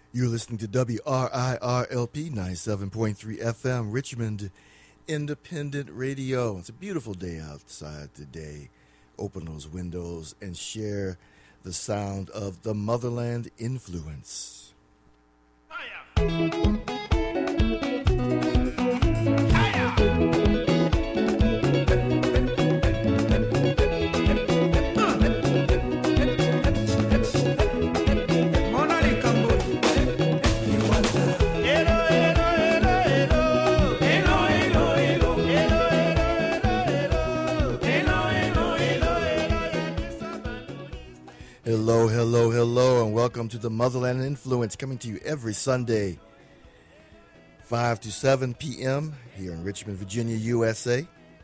You're listening to WRIRLP 97.3 FM, Richmond Independent Radio. It's a beautiful day outside today. Open those windows and share the sound of the Motherland Influence. Hello, hello, hello, and welcome to the Motherland Influence, coming to you every Sunday, 5 to 7 p.m. here in Richmond, Virginia, USA.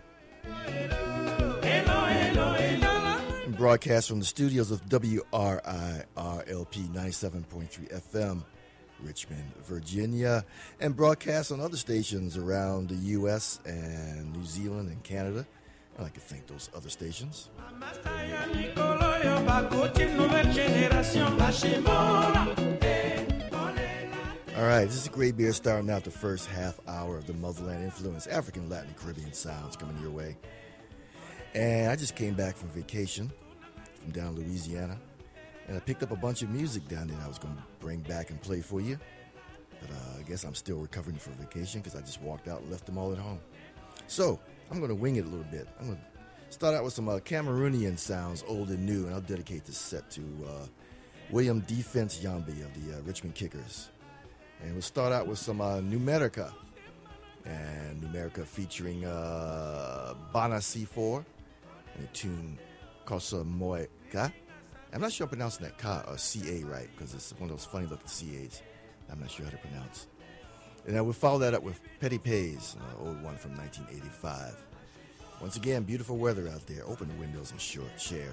And broadcast from the studios of WRIRLP 97.3 FM, Richmond, Virginia, and broadcast on other stations around the U.S. and New Zealand and Canada. I'd like to thank those other stations. All right, this is Great Beer starting out the first half hour of the Motherland Influence, African, Latin, Caribbean sounds coming your way. And I just came back from vacation from down Louisiana, and I picked up a bunch of music down there I was going to bring back and play for you. But I guess I'm still recovering from vacation because I just walked out and left them all at home. So I'm going to wing it a little bit. I'm going to start out with some Cameroonian sounds, old and new, and I'll dedicate this set to William Defense Yambi of the Richmond Kickers. And we'll start out with some Numerica, and Numerica featuring Bana C4 and a tune Kosa Moeka. I'm not sure I'm pronouncing that Ka or CA right, because it's one of those funny looking CAs I'm not sure how to pronounce. And I will follow that up with Petty Pays, an old one from 1985. Once again, beautiful weather out there. Open the windows and share.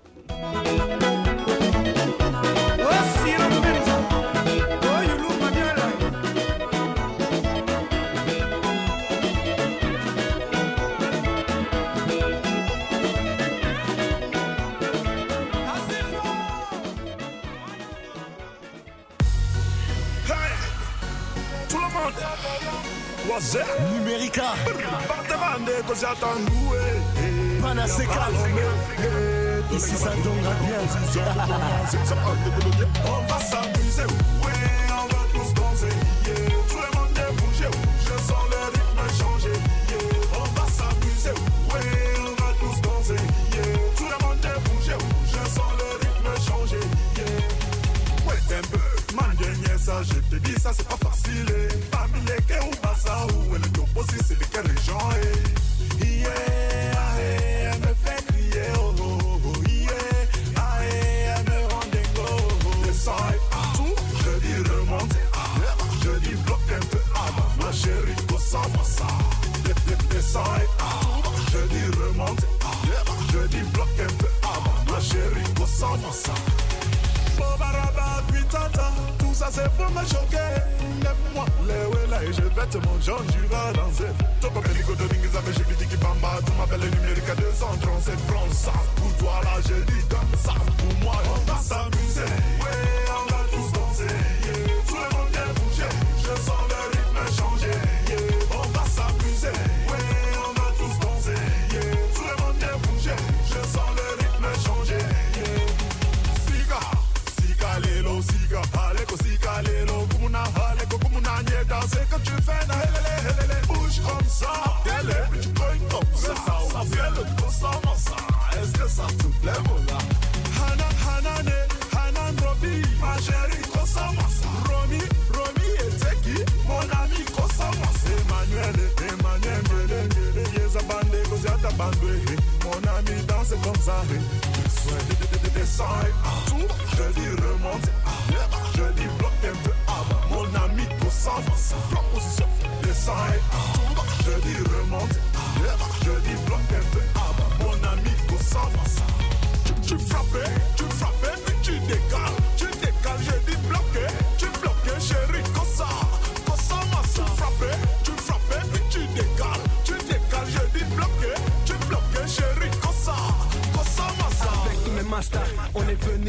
Numerica Panacea ici ça tombera bien. On va s'amuser, ouais, on va tous danser, yeah. Tout le monde est bougé, je sens le rythme changer, yeah. On va s'amuser, ouais, on va tous danser, yeah. Tout le monde est bougé, je sens le rythme changer, yeah. Ouais, un peu, man, gagner ça, je te dis ça, c'est pas facile. Parmi les quais ou Bassa ou le topo, si c'est de quelle région, yeah, elle me fait crier, oh, oh, oh, yeah, elle me rend dingo. Descends tout, je dis remonte, je dis bloque un peu, ma chérie, gosse-moi ça. Descends tout, je dis remonte, je dis bloque un peu, ma chérie, gosse-moi ça. Bobaraba, puis tata, tout ça c'est pour me choquer. Lève-moi les là et je vais te manger, tu vas danser. Topo Pelico de Dingiza, mais je lui dis qu'il bamba. Tu m'appelles Numérica 237 francs, ça. Pour toi là, je dis comme ça. Pour moi, on va s'amuser. Ouais, on va tous danser. Yeah. Tout le monde est bougé, je sens le rythme changer. Yeah. On va s'amuser. Ouais, on va tous danser. Yeah. Tout le monde est bougé, je sens le rythme changer. Yeah. Lelo, sika, aleko, sika, lelo, kumuna, aleko, kumuna, nye, danser comme tu fais, na, helele, bouge comme ça, télé, tu cognes comme ça, ça fait le consommant ça, est-ce que ça te plaît, voilà? Hanane, Hanan, Robi, ma chérie, consommant ça, Romy, et Teki, mon ami, consommant ça, Emmanuel, Yezabande, Gosiata Bandwe, mon ami, danse comme ça, descends tout, je dis remonte, je dis bloque un peu, mon ami, consomme ça, proposition, descends tout, je dis remonte, je dis bloque un peu, mon ami, consomme ça. Tu frappes, puis tu décales, je dis bloqué, tu bloques, chérie, consomme ça. Tu frappes, puis tu décales, je dis bloqué, tu bloques, chérie, consomme ça. Avec tous mes masters, on est venu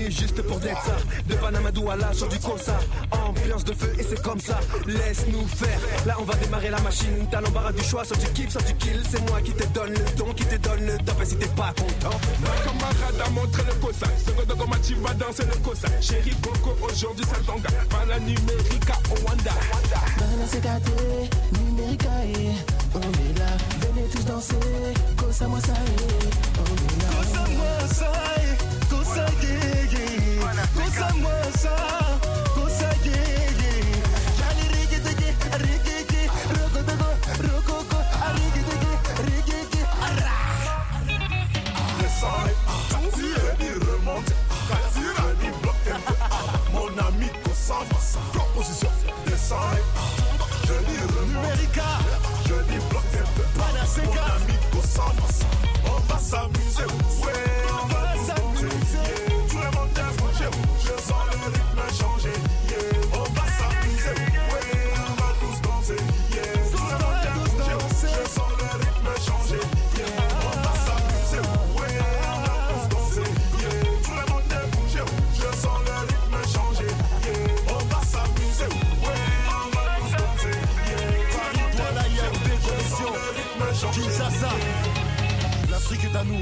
venu juste pour d'être ça. De Panama Douala sur du Kosa. Ambiance de feu et c'est comme ça. Laisse-nous faire. Là on va démarrer la machine. T'as l'embarras du choix, soit tu kiffes, soit tu kills. C'est moi qui te donne le don, qui te donne le top. Et si t'es pas content, ma camarade a montré le Kosa. Seconde comment tu vas danser le Kosa. Chéri Coco aujourd'hui ça tonga. Pas la numérica au Wanda. Maintenant c'est gâté, numérica et on est là. Venez tous danser, Kosa moi ça est. On est là. Kosa moi ça est, Kosa yeah yeah. Kosa moi ça, Kosa yeah yeah. Jali rigi digi, rigi roko dogo, rokoko, rigi digi, rigi arra. Descends, quand tu es dit remonte, quand tu es dit bloque, mon ami Kosa, proposition. Descends, je dis remonte, numérica, je dis bloque, mon ami Kosa, on va s'amuser, ouais, on va s'amuser. Tout le monde est branché, je sens le rythme changer, yeah. On va s'amuser, ouais, on va tous danser, yeah. Tout le monde est branché, je sens le rythme changer, yeah. On va s'amuser, ouais, on va tous danser, yeah. Tout le monde est branché, je sens le rythme changer, yeah. On va s'amuser, ouais, on va tous danser, yeah. Voilà, il y a des conditions. Kinshasa, l'Afrique est à nous.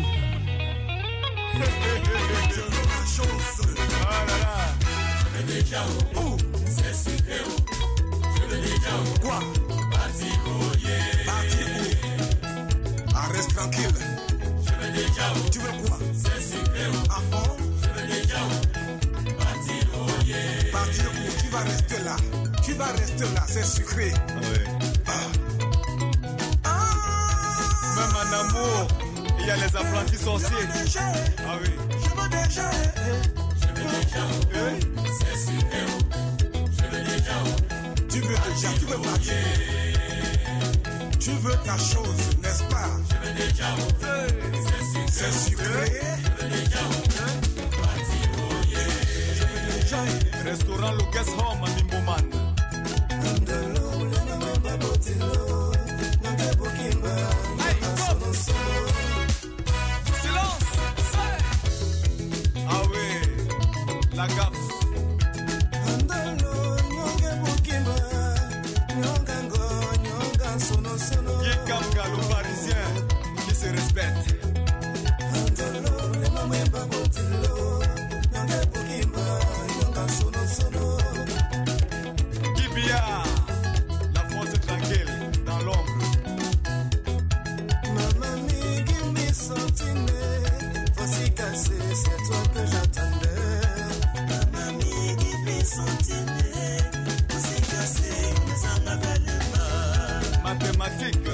C'est sucré, je veux déjà quoi? Parti où? Reste tranquille. Je veux déjà tu veux quoi? C'est sucré, ah bon? Je veux déjà parti où? Tu vas rester là. Tu vas rester là, c'est sucré. Même en amour, il y a les apprentis sorciers. Ah oui. Je veux déjà. C'est sucré, je veux déjà. Tu veux déjà, tu veux partir. Tu veux ta chose, n'est-ce pas? Je veux déjà. C'est sucré. Je veux déjà. Restaurant Lucas Home à Nimboman. Silence. Ah oui, la gaffe. Yekanga, le Parisien qui se respecte. Kibia, la force tranquille dans l'ombre. Mamami, give me something. Voici cassé, c'est toi que j'attendais. Mamami, give me something. Voici cassé, mais ça n'avait pas. Mathématiques.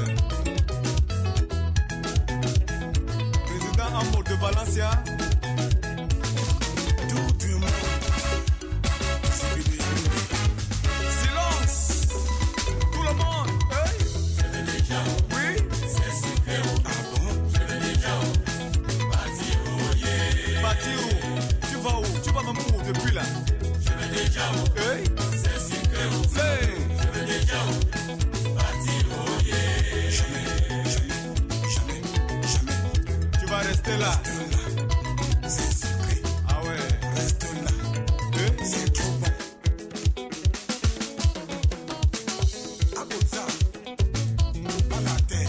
Président Amour de Valencia. Tout du monde. Silence. Tout le monde. Hey. Je veux déjà. Oui. C'est sucré. Ah bon? Je veux déjà. Parti où? Yeah. Parti où? Tu vas où? Tu vas même où depuis là? Je veux déjà. Hey. C'est sucré. Hey. Je veux déjà. Parti où? Yeah. Jamais. Tu vas rester là. C'est sucré. Ah ouais. Reste là. C'est trop bon. Abouza. À la terre.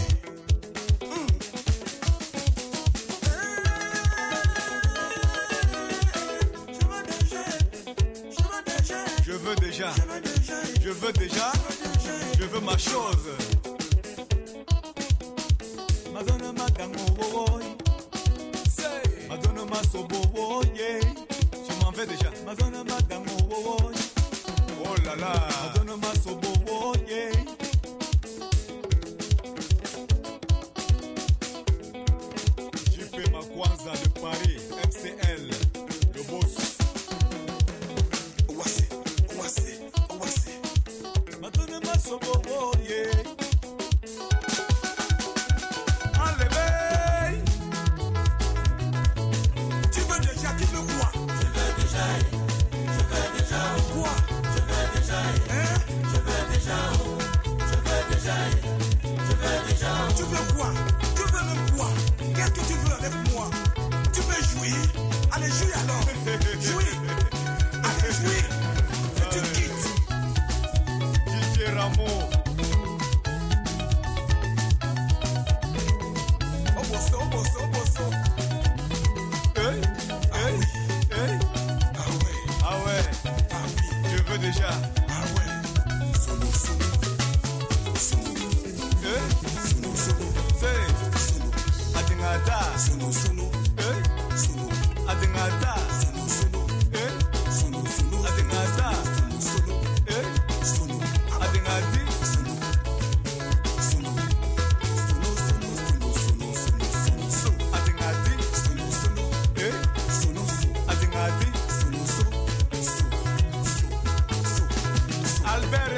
Je veux déjà. Je veux déjà. Je veux ma chose. Madonna madango woy. Say. Madonna masobo woy. Je m'en vais déjà. Madonna madango woy. Oh là là. Madonna masobo woy. JP Makwanza de Paris. MCL. Le boss. Ouassé. Madonna masobo woy. Enlevez. Tu veux déjà quoi? Je veux déjà. Quoi? Je veux déjà.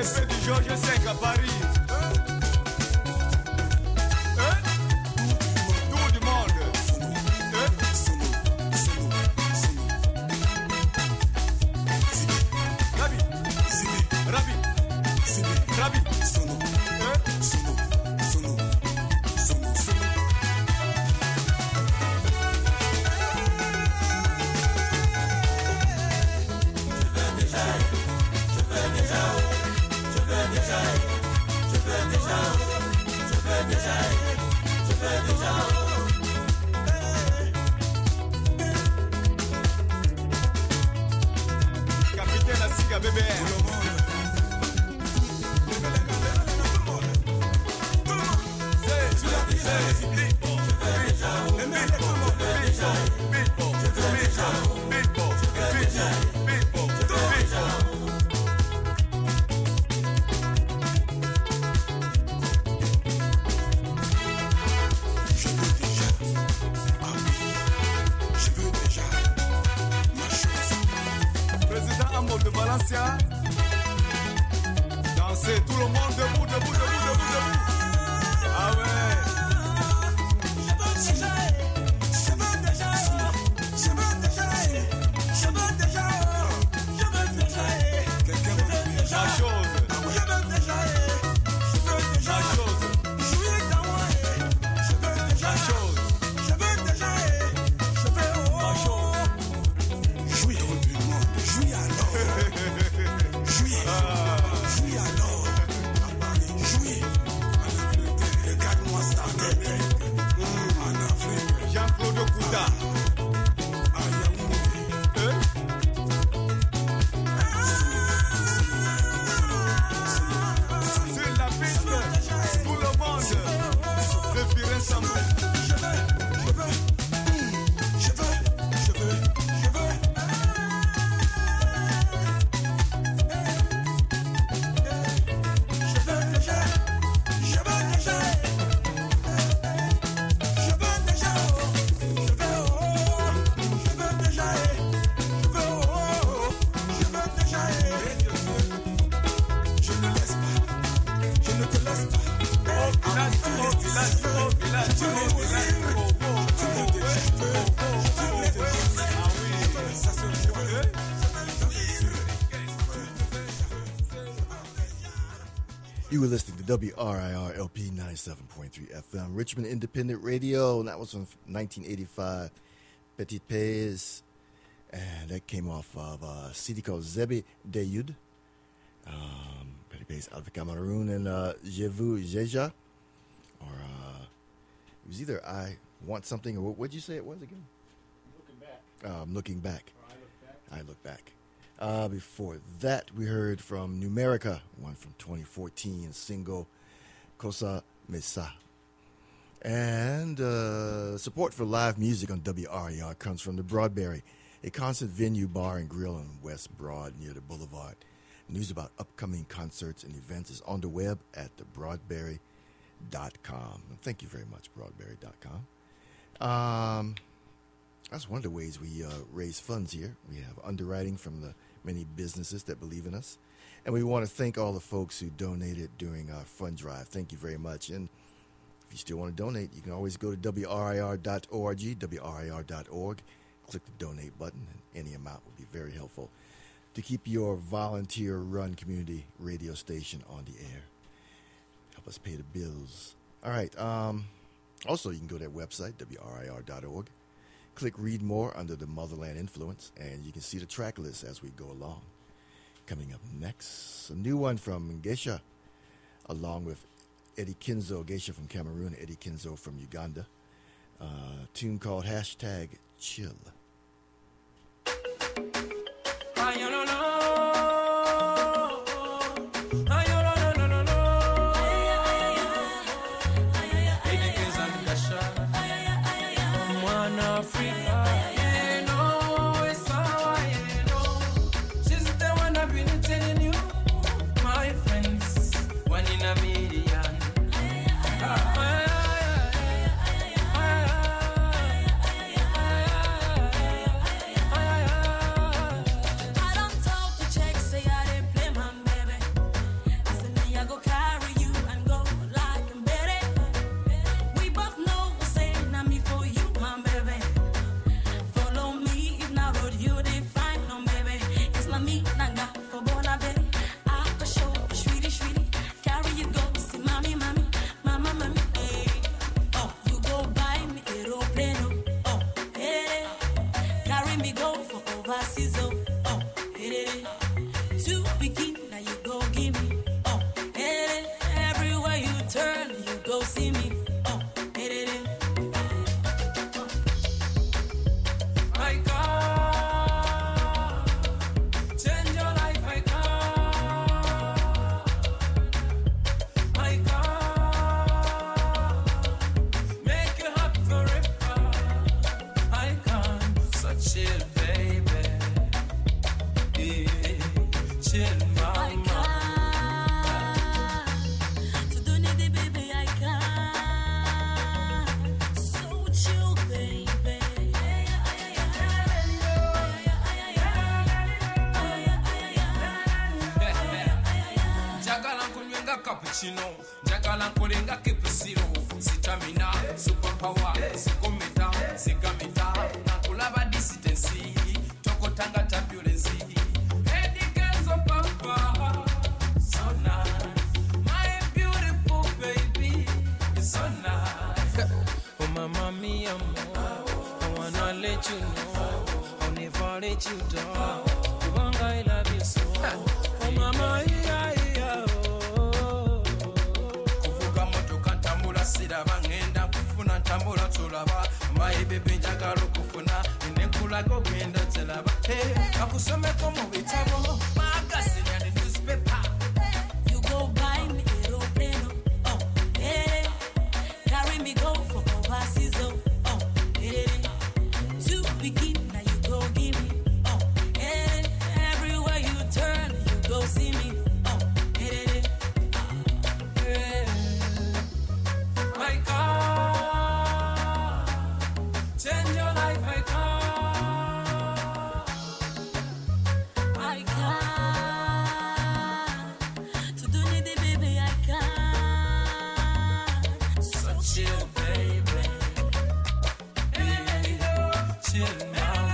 respect du Georges V à Paris. Tour du monde. Rabi. Capitaine Asiga BBR. Président Amo de Valencia. Dansez tout le monde debout. Ah ouais. La chose. Jean-Claude Kouta. Sur la piste, tout le monde respirer ensemble. You were listening to WRIR LP 97.3 FM, Richmond Independent Radio, and that was from 1985, Petit Pays, and that came off of a CD called Zebi Deyud, Petit Pays out of Cameroon, and Je vous Jeja, or it was either I Want Something, or what'd you say it was again? Looking back. Looking Back. Or I look back. I Look Back. Before that, we heard from Numerica, one from 2014, single Kosa Mesa. And support for live music on WRER comes from the Broadberry, a concert venue, bar, and grill on West Broad near the Boulevard. News about upcoming concerts and events is on the web at thebroadberry.com. Thank you very much, broadberry.com. That's one of the ways we raise funds here. We have underwriting from the many businesses that believe in us. And we want to thank all the folks who donated during our fund drive. Thank you very much. And if you still want to donate, you can always go to WRIR.org, WRIR.org. Click the donate button, and any amount would be very helpful to keep your volunteer-run community radio station on the air. Help us pay the bills. All right. Also, you can go to that website, WRIR.org. Click Read More under the Motherland Influence, and you can see the track list as we go along. Coming up next, a new one from Geisha, along with Eddie Kinzo, Geisha from Cameroon, Eddie Kinzo from Uganda. A tune called Hashtag Chill. I don't talk nga cappuccino njagala nkolenga kepusiro sitamina superpower sikometa sikamita nakulaba distance tokotanga turbulence edikenzo papa so nice my beautiful baby is so nice oh mama mia I wanna let you know I'll never let you down I love you so oh mama kuvuga motoka ntambula siraba ngenda kufuna ntambula tulaba my baby njagala okufuna nekulaga ogenda telaba akusomeko mu bitabo magazine and newspaper you go buy me aeroplane oh hey carry me go for overseas oh hey to begin now you go give me oh hey everywhere you turn you go see me oh hey my God change your life my God to donner des bébés I can so chill baby chill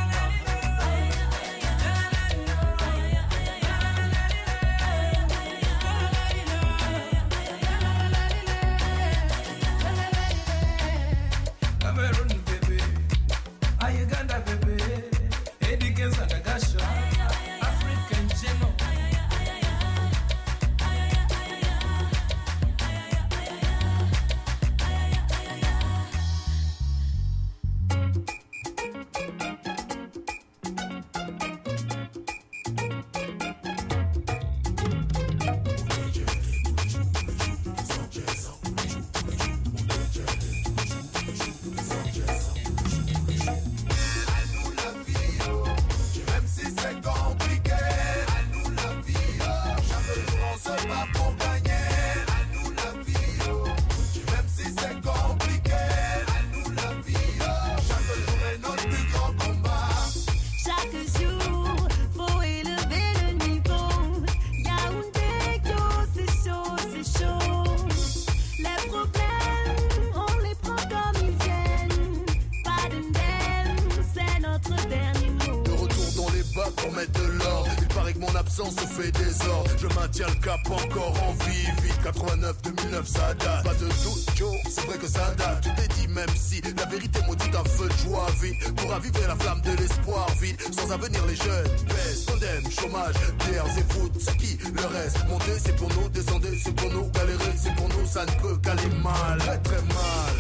se fait désordre. Je maintiens le cap encore en vie. Vite 89 2009 ça date. Pas de doute Joe, c'est vrai que ça date. Tu t'es dit même si la vérité maudit un feu de joie vite. Pour raviver la flamme de l'espoir vide. Sans avenir les jeunes baissent, tandem, chômage, guerres et foot. C'est qui le reste? Monter c'est pour nous, descendre c'est pour nous, galérer c'est pour nous. Ça ne peut qu'aller mal, très très mal.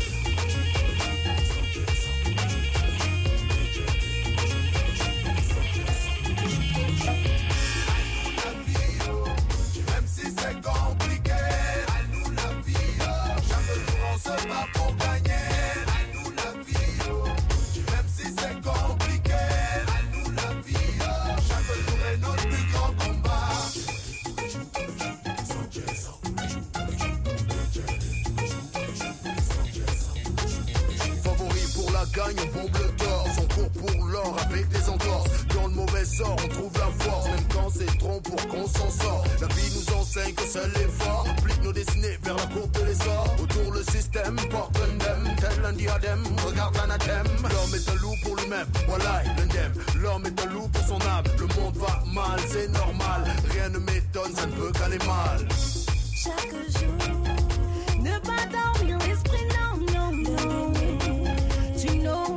Gagne, on bombe le torse, on court pour l'or avec des entorses. Dans le mauvais sort, on trouve la force, même quand c'est trop pour qu'on s'en sort. La vie nous enseigne que seul l'effort plique nos destinées vers la courbe de l'essor. Autour le système porte un dème, tel un diadème, regarde l'anathème. L'homme est un loup pour lui-même, voilà l'indemne. L'homme est un loup pour son âme, le monde va mal, c'est normal. Rien ne m'étonne, ça ne peut qu'aller mal. Chaque jour, ne pas dormir l'esprit, non, non, non. Tu know,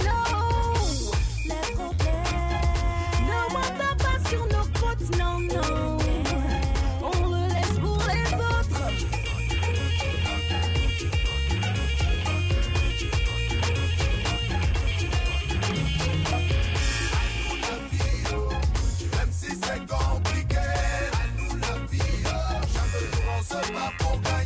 les problèmes ne montent pas sur nos côtes, non, non. On le laisse pour les autres. Même si c'est compliqué, à nous la vie, chaque jour on se bat pour gagner.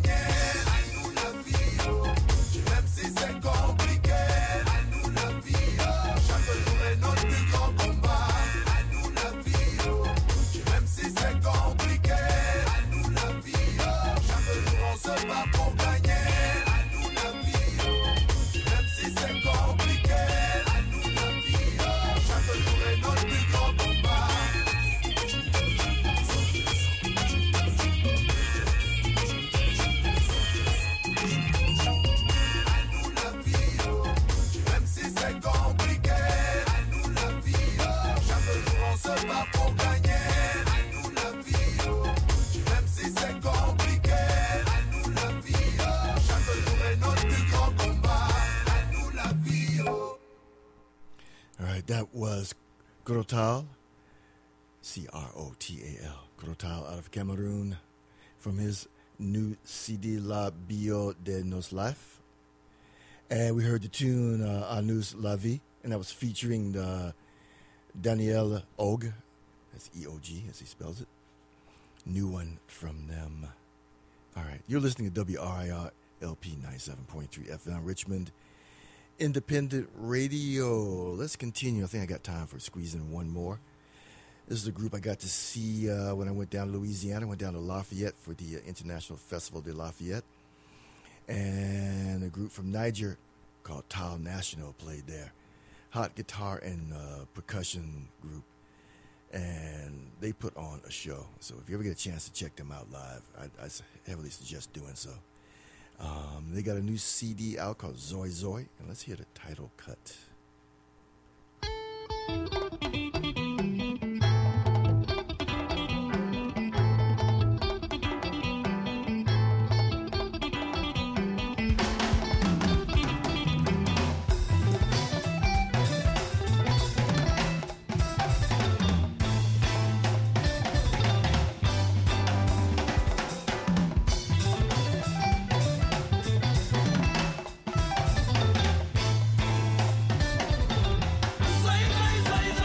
That was Crotal, C-R-O-T-A-L, Crotal out of Cameroon, from his new CD La Bio de Nos Life. And we heard the tune Anus La Vie, and that was featuring Daniel Og, that's E-O-G as he spells it. New one from them. All right, you're listening to WRIR LP 97.3 FM Richmond Independent Radio. Let's continue. I think I got time for squeezing one more. This is a group I got to see when I went down to Louisiana. I went down to Lafayette for the International Festival de Lafayette. And a group from Niger called Tal National played there. Hot guitar and percussion group. And they put on a show. So if you ever get a chance to check them out live, I heavily suggest doing so. They got a new CD out called Zoy Zoy. And let's hear the title cut. Zoi, zoi, zoi,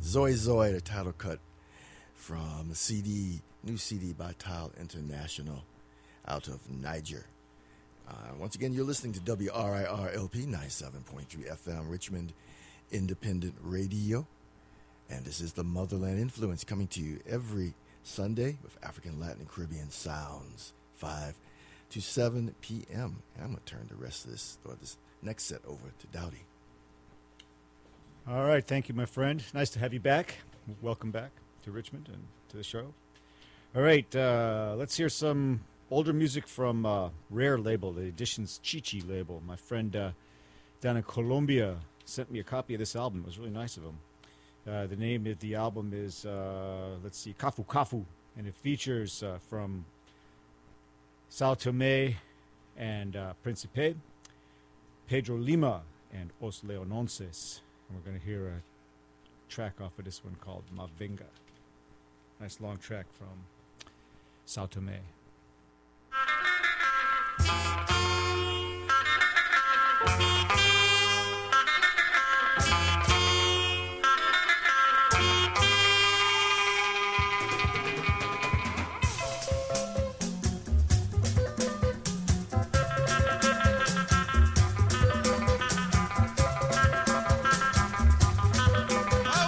Zoe Zoe, the title cut from the CD, new CD by Tile International out of Niger. Once again, you're listening to WRIR-LP 97.3 FM, Richmond Independent Radio. And this is the Motherland Influence coming to you every Sunday with African, Latin, and Caribbean sounds, 5 to 7 p.m. And I'm going to turn the rest of this next set over to Dowdy. All right. Thank you, my friend. Nice to have you back. Welcome back to Richmond and to the show. All right. Let's hear some older music from Rare label, the Editions Chichi label. My friend down in Colombia sent me a copy of this album. It was really nice of him. The name of the album is, Kafu Kafu, and it features from Sao Tome and Principe, Pedro Lima, and Os Leononses. And we're going to hear a track off of this one called Mavinga. Nice long track from Sao Tome.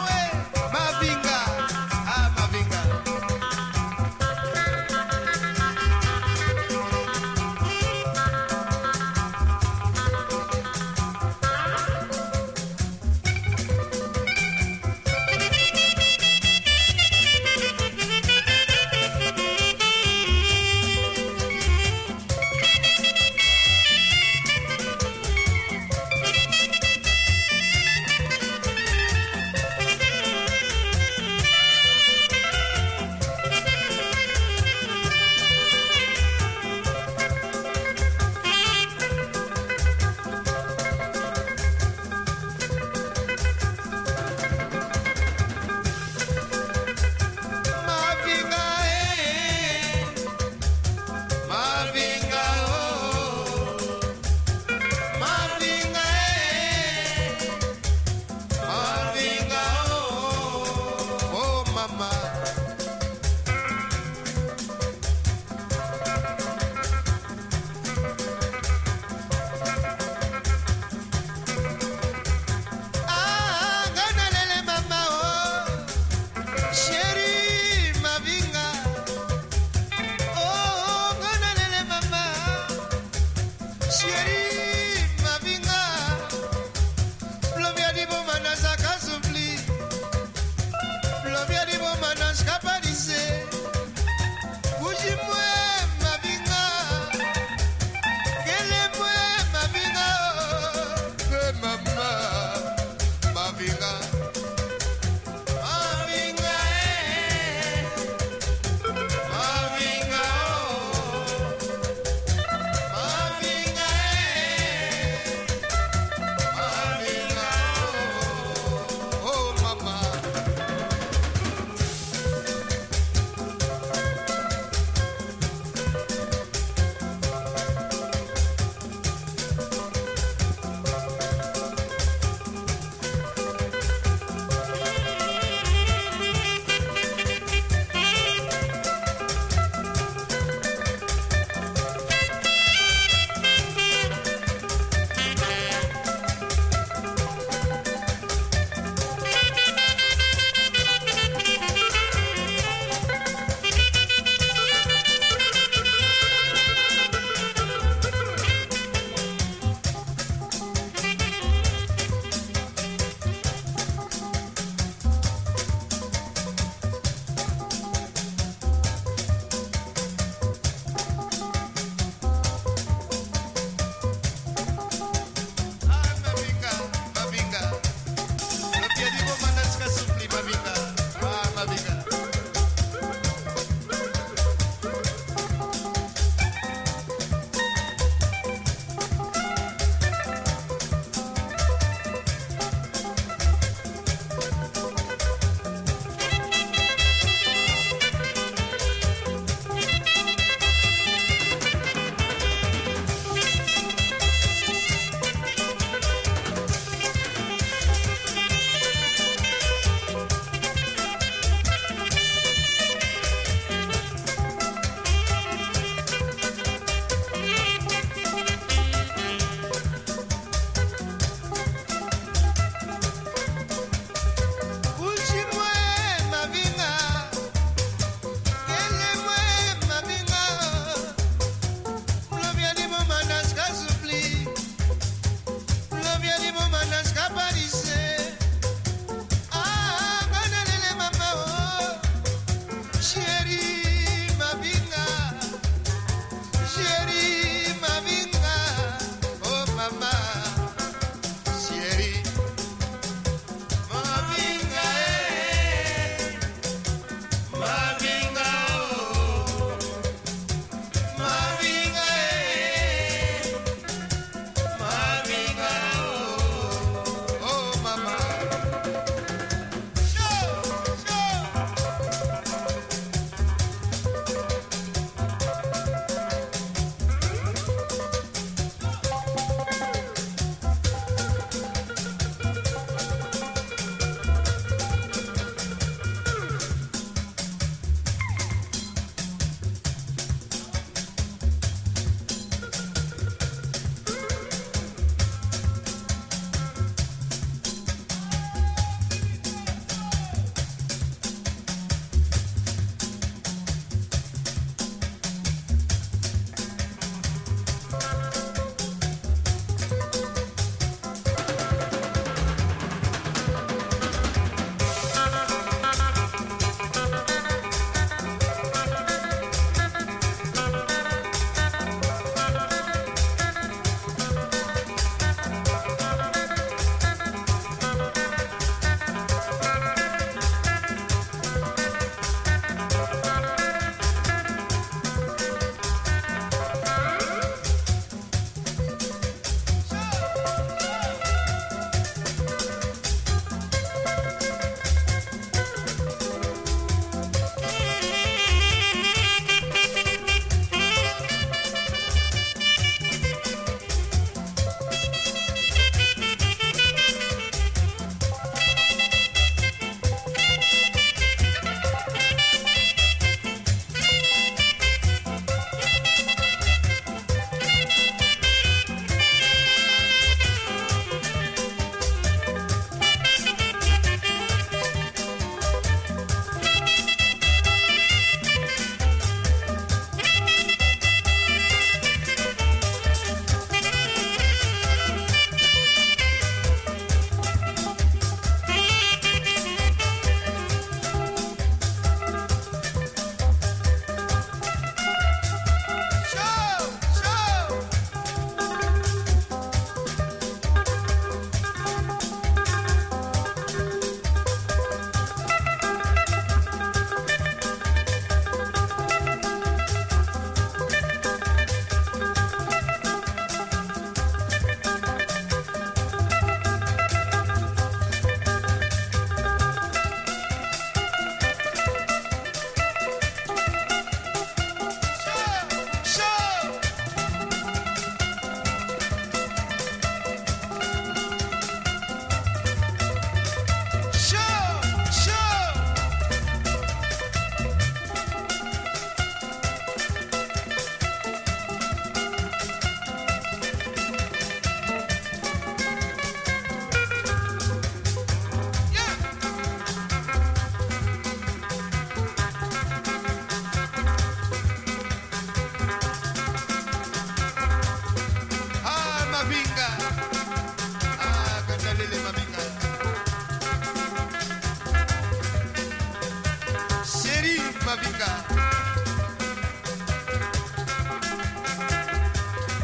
Mavinga.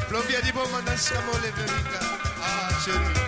Lobia di bomba da scamole verica. Ah, chérie.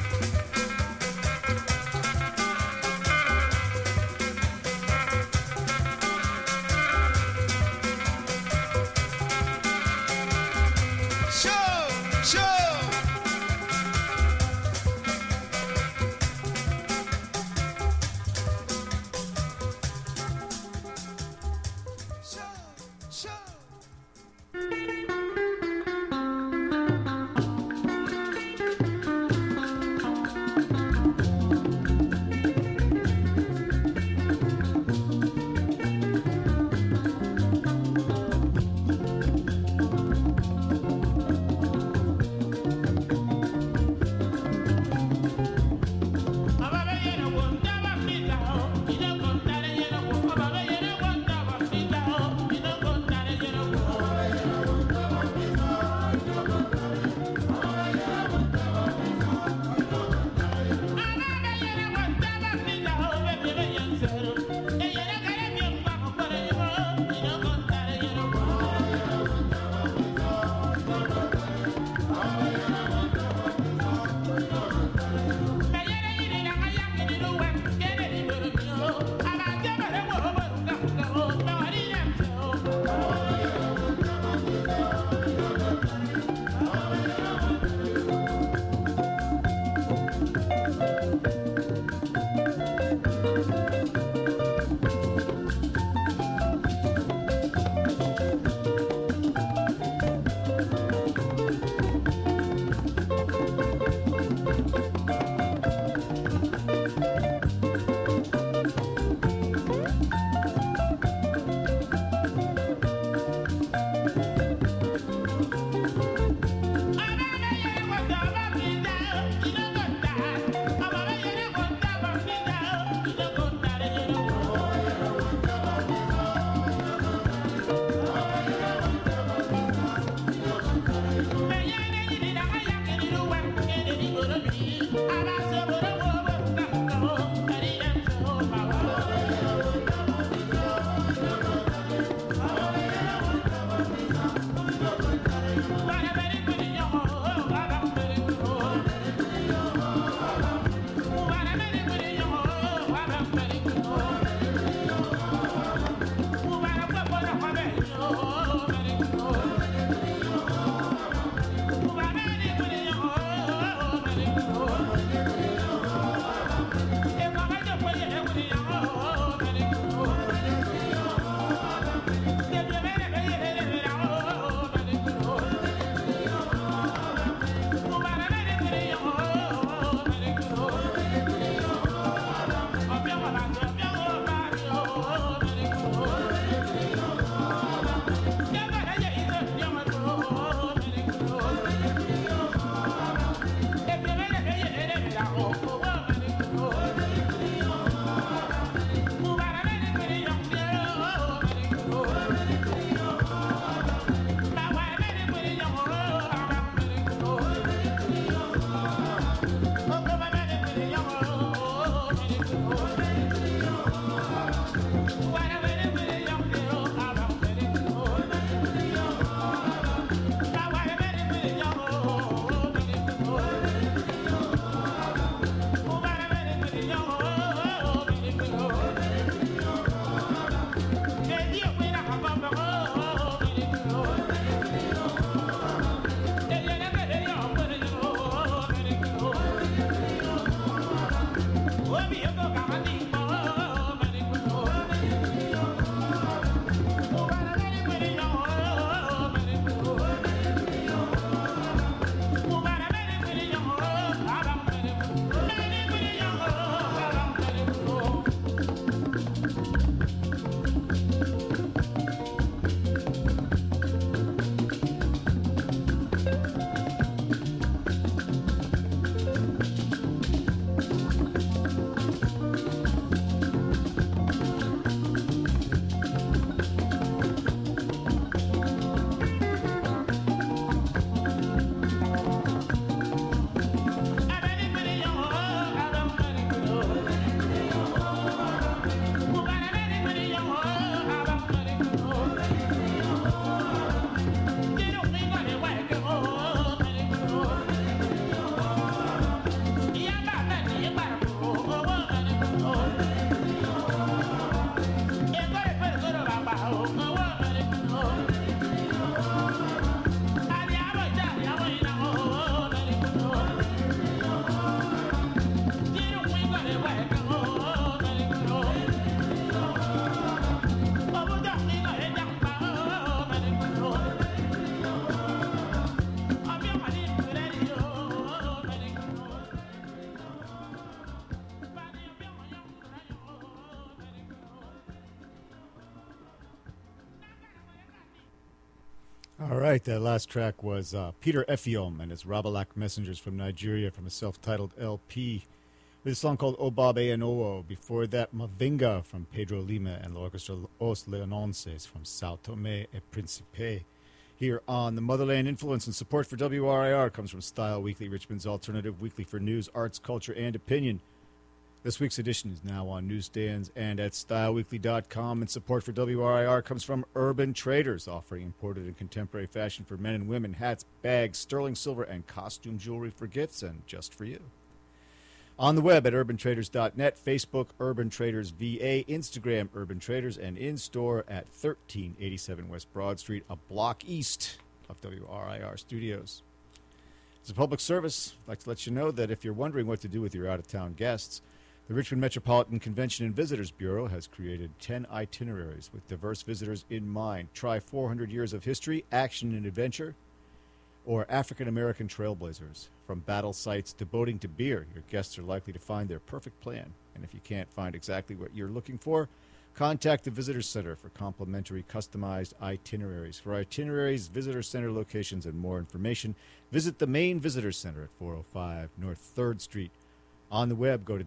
right, that last track was Peter Effiom and his Rabalak Messengers from Nigeria from a self-titled LP with a song called Obabe Anoo. Before that, Mavinga from Pedro Lima and the Orchestra Os Leononces from Sao Tome e Principe. Here on the Motherland Influence, and support for WRIR comes from Style Weekly, Richmond's alternative weekly for news, arts, culture, and opinion. This week's edition is now on newsstands and at styleweekly.com, and support for WRIR comes from Urban Traders, offering imported and contemporary fashion for men and women, hats, bags, sterling silver, and costume jewelry for gifts, and just for you. On the web at urbantraders.net, Facebook, Urban Traders VA, Instagram, Urban Traders, and in-store at 1387 West Broad Street, a block east of WRIR Studios. As a public service, I'd like to let you know that if you're wondering what to do with your out-of-town guests, the Richmond Metropolitan Convention and Visitors Bureau has created 10 itineraries with diverse visitors in mind. Try 400 years of history, action and adventure, or African-American trailblazers. From battle sites to boating to beer, your guests are likely to find their perfect plan. And if you can't find exactly what you're looking for, contact the Visitor Center for complimentary customized itineraries. For itineraries, Visitor Center locations, and more information, visit the main Visitor Center at 405 North 3rd Street. On the web, go to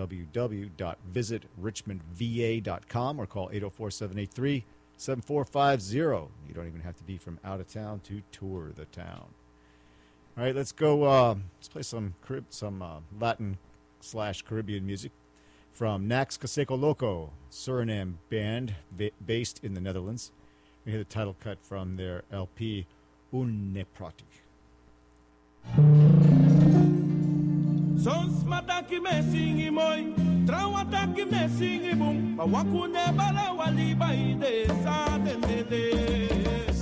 www.visitrichmondva.com or call 804-783-7450. You don't even have to be from out of town to tour the town. All right, let's go. Let's play some Latin/Caribbean music from Nax Caseco Loco, Suriname band based in the Netherlands. We hear the title cut from their LP, Un Nepratic. Sons mataki me singi moi, trawataki me singi bum, pawakune bala wali baide sa dendele,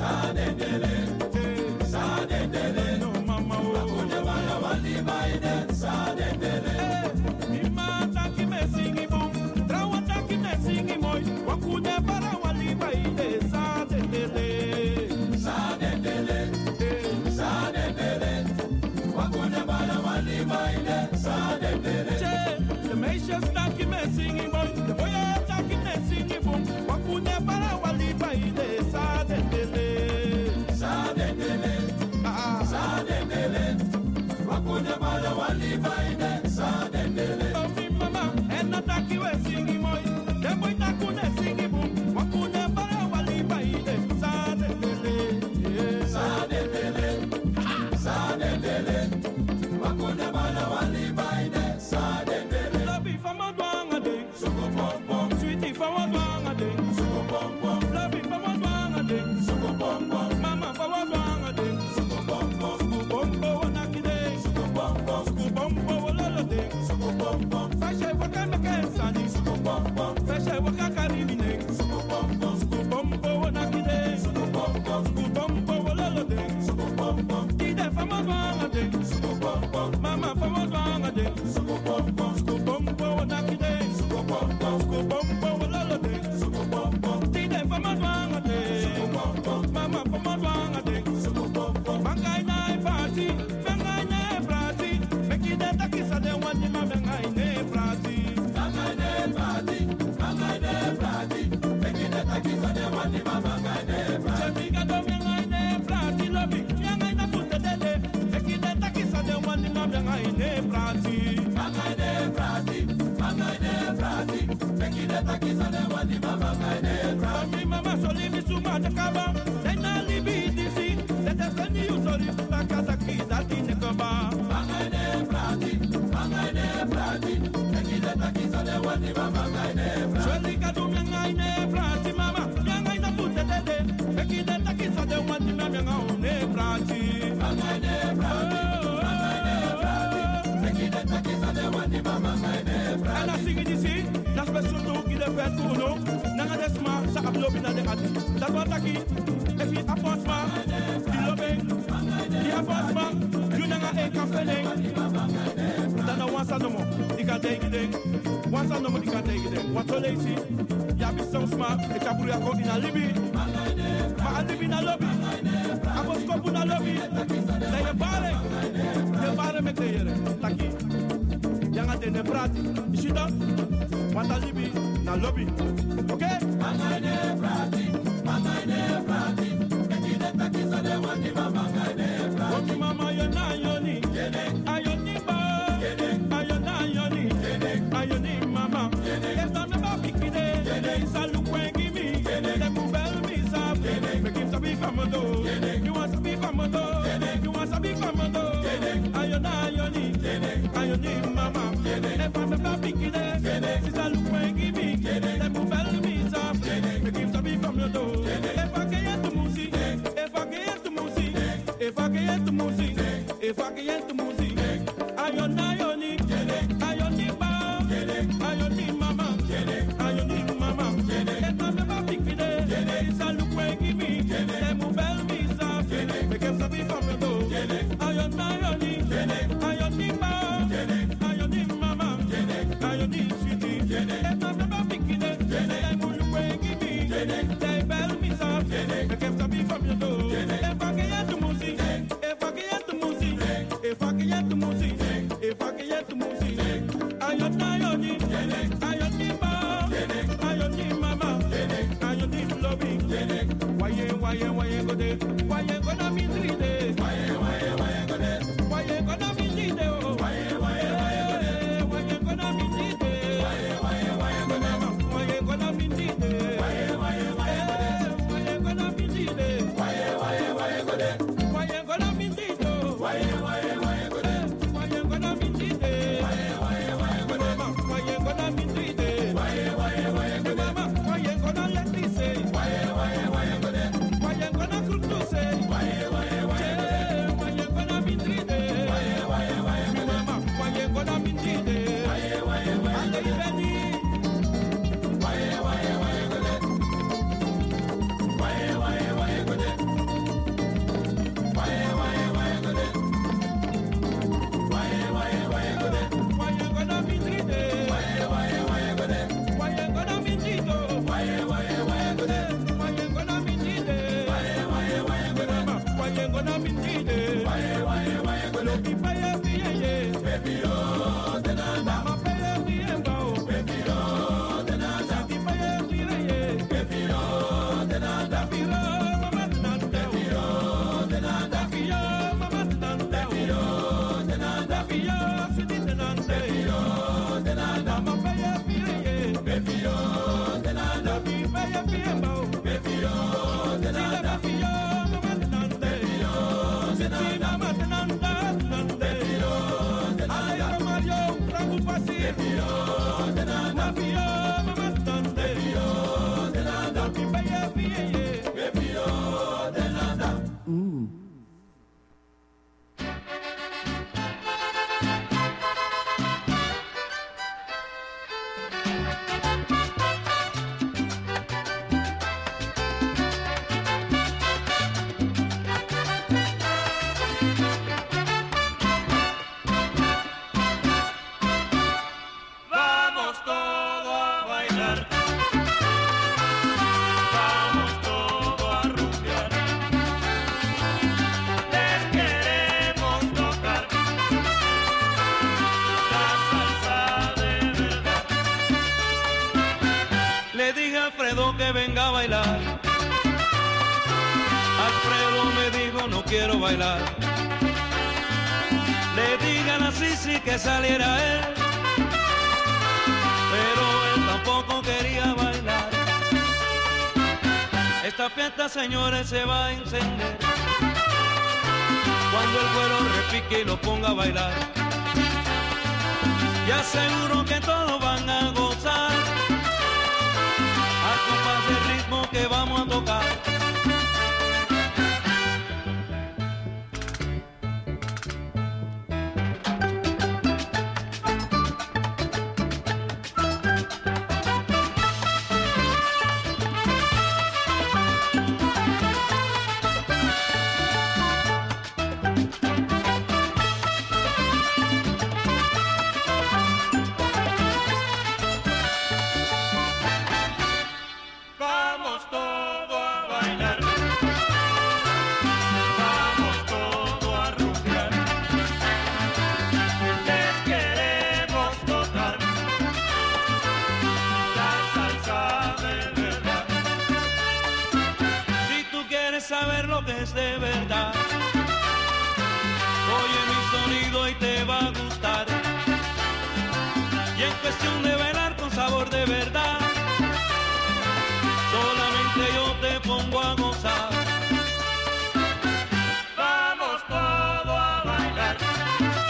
no mama o, wakune bala wali baide sa dendele. Mi mataki me singi bum, trawataki me singi moi, wakune bala wali baide sa dendele, wakune bala wali baide. The meisjes taki me singi boy, the boy taki me singi boom. Wakune para wali baile sa dendele, wakune para wali baile sa dendele. Oh mi mama, and na taki we singi boy, the boy takune singi boom. Wakune para wali baile sa dendele, wakune para wali baile. Love if I'm a dwang a day, so go bom bom. Sweet if I'm a dwang a day, so go bom bom. Love if I'm a dwang a day, so go bom bom. Mama if I'm a dwang a day, so go bom bom. So go bom bom naki day, so go bom bom. So go bom bom lolo day, so go bom bom. Fashe waka meke sani, so go bom bom. Fashe waka karibine, so go bom bom. So go bom bom naki day, so go bom bom. So go bom bom lolo day, so go bom bom. Dide if I'm a dwang a day, so go bom bom. Mama if I'm a dwang a day, so go bom bom. Mama so live to Matakaba, then I live in DC. Let us send you to the Takataki that in the Kaba. Mangane Prati, Peki the Takis on the one, Mama. Surely Kadumangane Prati, Mama, Yangana put the dead, Peki the Takis on the one, Mama, Prati. Mangane Prati, Peki the Takis on the one, Mama. And I sing it, see, that's what you do, get a pet to know. Nangadesma, sa ablobi na de ati. Dat wat aki, if you apostma, di lobe, di apostma, you nanga e kafele. Dana wansa no mo, di ka take it. Wansa no mo di ka take it. What so lazy? Ya bi so smart, e chapuru ya ko ina libi. Ma alibi na lobby. Aposko bu na lobby. Na ye bare me kere. Taki. Yanga de ne prati. Ishida. Wanta libi na lobby. Okay? Mangane prati. Eki de taki so de Ayoni mama, if I'm a baby kid, she's a look when give me, they move well me soft, me give to me from your door. If I get to music, if I get to music, if I get to music, if I get to music, ayoni, ayoni mama, ayoni mama, ayoni mama, if I'm a baby kid, she's a look when give me, they move well me soft, me give to me from your door. Ayoni, ayoni mama, ayoni mama, ayoni sweetie, if I'm a baby kid, they move when give me, they bell me soft, me give to me from your door. If I get to music, if I get to music, if I get to music, if I get to music, ayoni, ayoni mama, ayoni mama, ayoni loving. Why you go there? Why you gonna be 3 days? Why you gonna be 3 days? Why you gonna be 3 days? Why you gonna be 3 days? Why you gonna be 3 days? Why you go there? Why you gonna be 3 days? Why you go there? Why you gonna be 3 days? Why you gonna be 3 days? Why you gonna let me say? Why you go there? Why you gonna cook to say? Why you gonna be 3 days? Mama, why you gonna be 3 days? And they ready? Why you go there? Why you go there? Why you go there? Why you go there? Why you gonna be 3 days? Why you go there? Why you gonna be 3 days? Why you go there? Why you gonna be 3 days? Why you gonna be 3 days? Why you gonna be fire, baby, oh, then I'm fire, baby, oh, then I'm fire, baby, oh, then I'm mama, baby, oh, then I'm mama, baby, oh, then I'm sweetie, then I'm baby, oh, then I'm fire, baby, oh, then I'm fire, baby, oh, then Que venga a bailar. Alfredo me dijo no quiero bailar. Le digan a Sisi que saliera él, pero él tampoco quería bailar. Esta fiesta, señores, se va a encender cuando el cuero repique y lo ponga a bailar. Y aseguro que todos van a gozar al compás del ritmo que vamos a tocar. Saber lo que es de verdad, oye mi sonido y te va a gustar. Y en cuestión de bailar con sabor de verdad, solamente yo te pongo a gozar. Vamos todos a bailar.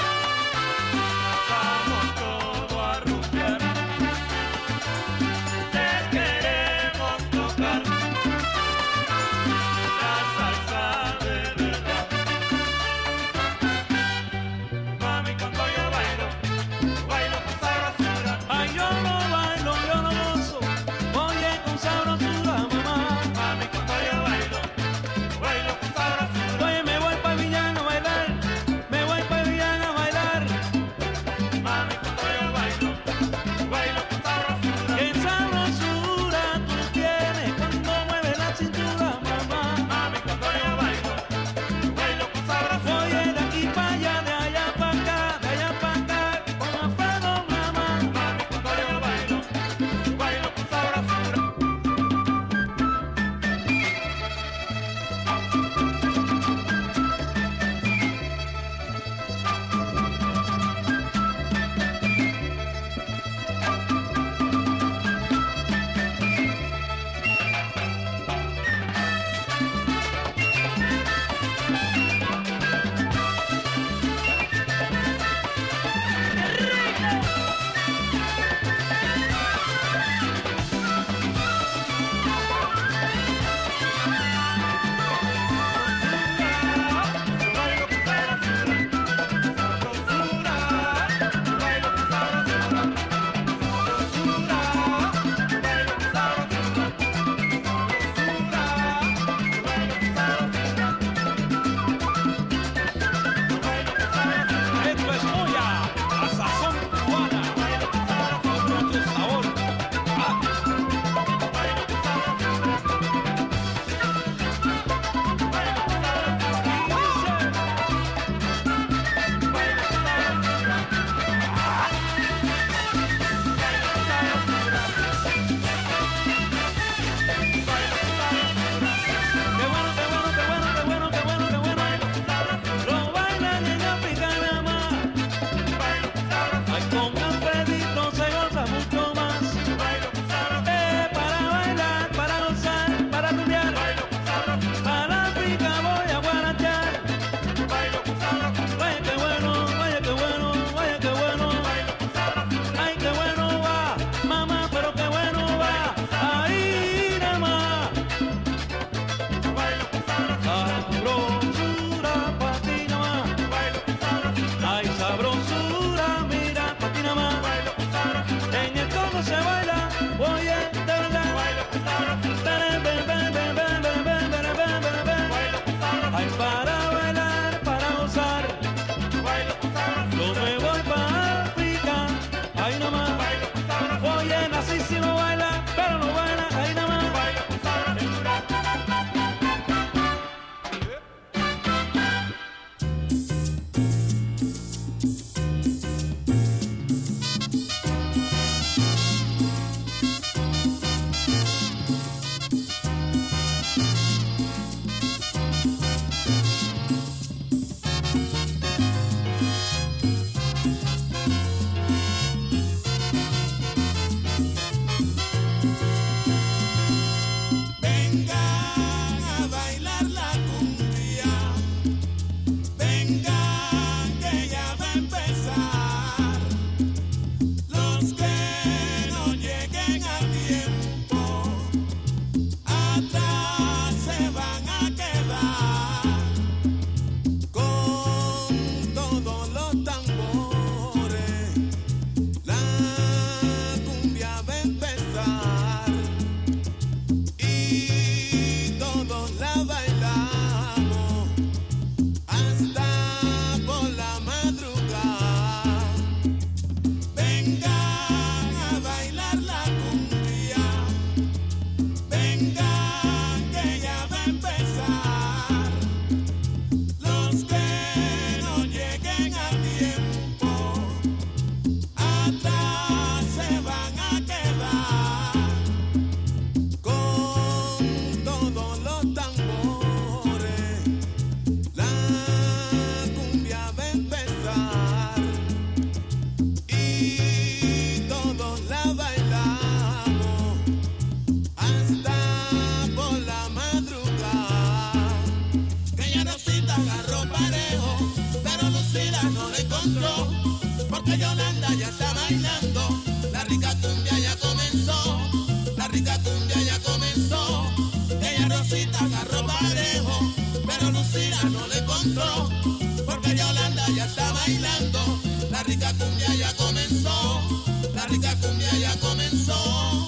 encontró, porque Yolanda ya está bailando, la rica cumbia ya comenzó, la rica cumbia ya comenzó.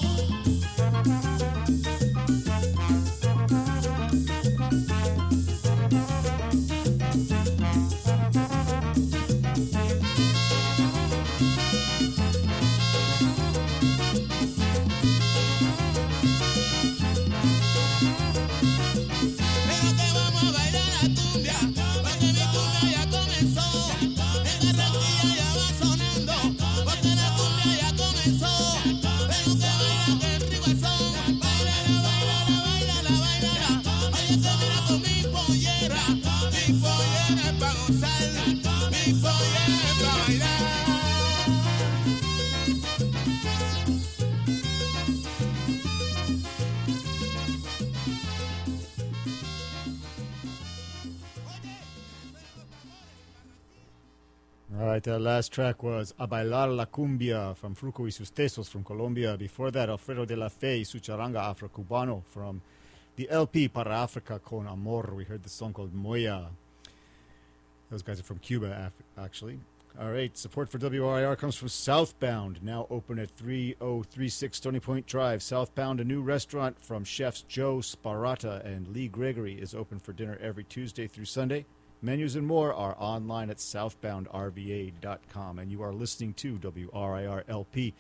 All right, that last track was A Bailar la Cumbia from Fruco y Sus Tesos from Colombia. Before that, Alfredo de la Fe y su charanga afro-cubano from the LP Para Africa con Amor. We heard the song called Moya. Those guys are from Cuba, actually. All right, support for WRIR comes from Southbound, now open at 3036 Stony Point Drive. Southbound, a new restaurant from chefs Joe Sparata and Lee Gregory, is open for dinner every Tuesday through Sunday. Menus and more are online at southboundrva.com. And you are listening to WRIR LP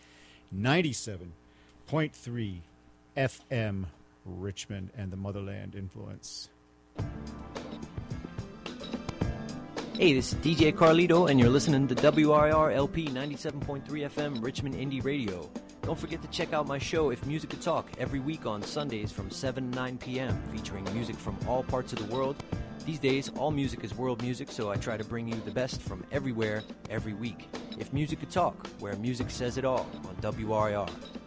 97.3 FM Richmond and the Motherland Influence. Hey, this is DJ Carlito, and you're listening to WRIR LP 97.3 FM Richmond Indie Radio. Don't forget to check out my show, If Music Could Talk, every week on Sundays from 7 to 9 p.m., featuring music from all parts of the world. These days, all music is world music, so I try to bring you the best from everywhere, every week. If Music Could Talk, where music says it all, on WRIR.